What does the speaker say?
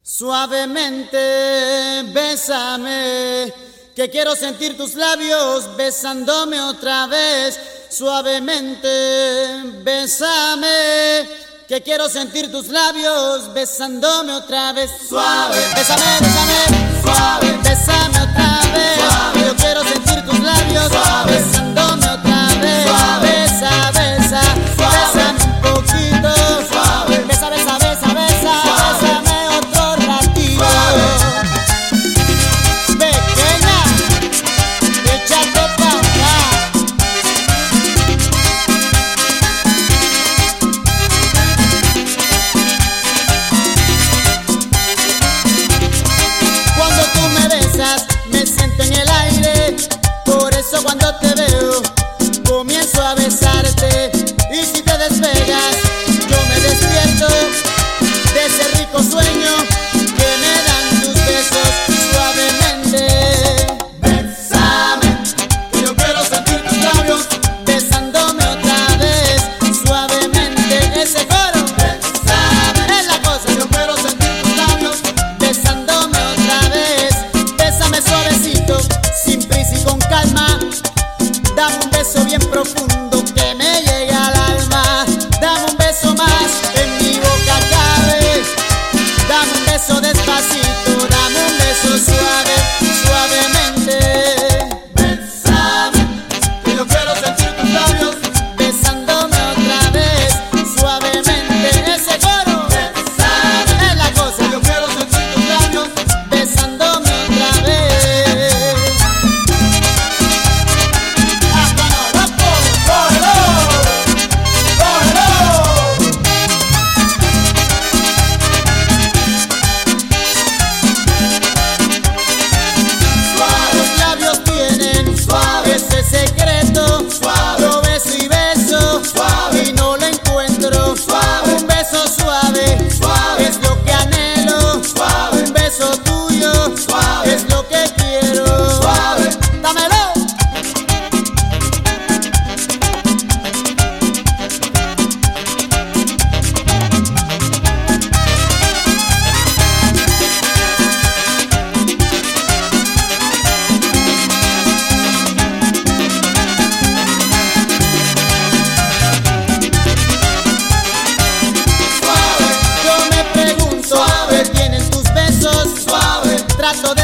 Suavemente, bésame, que quiero sentir tus labios besándome otra vez. Suavemente, bésame, que quiero sentir tus labios besándome otra vez. Suave, bésame, bésame, suave, bésame otra vez. Suave, yo quiero sentir tus labios besándome otra vez. Suave, besa, besa, bésame un poquito. Suave, besa, besa, besa, besa, bésame otro ratito. Pequeña, échate pa' acá. Cuando tú me besas, me siento en el aire. Por eso cuando te veo, comienzo a besarte. Y si te despegas, yo me despierto de ese rico sueño que me dan tus besos. Suavemente, bésame, que yo quiero sentir tus labios besándome otra vez. Suavemente, ese coro, bésame, es la cosa. Yo quiero sentir tus labios besándome otra vez. Bésame suavecito, sin prisa y con calma. Dame un beso bien profundo que me llega al alma. Dame un beso más, en mi boca cabe. Dame un beso despacito, dame un beso suave, suavemente. Bésame, que yo quiero sentir tus labios besándome otra vez. Suavemente, ese coro, bésame, es la cosa. Yo quiero sentir tus labios besándome otra vez. Hasta no, loco, cógelo, cógelo. Los labios tienen suave ese secreto. Suave, yo beso y beso suave y no lo encuentro. Suave, un beso suave, suave es lo que anhelo. Suave, un beso tuyo suave es lo que quiero. Suave, dámelo. Suave, yo me pregunto, suave, ¿tienen tus besos? Suave, trato de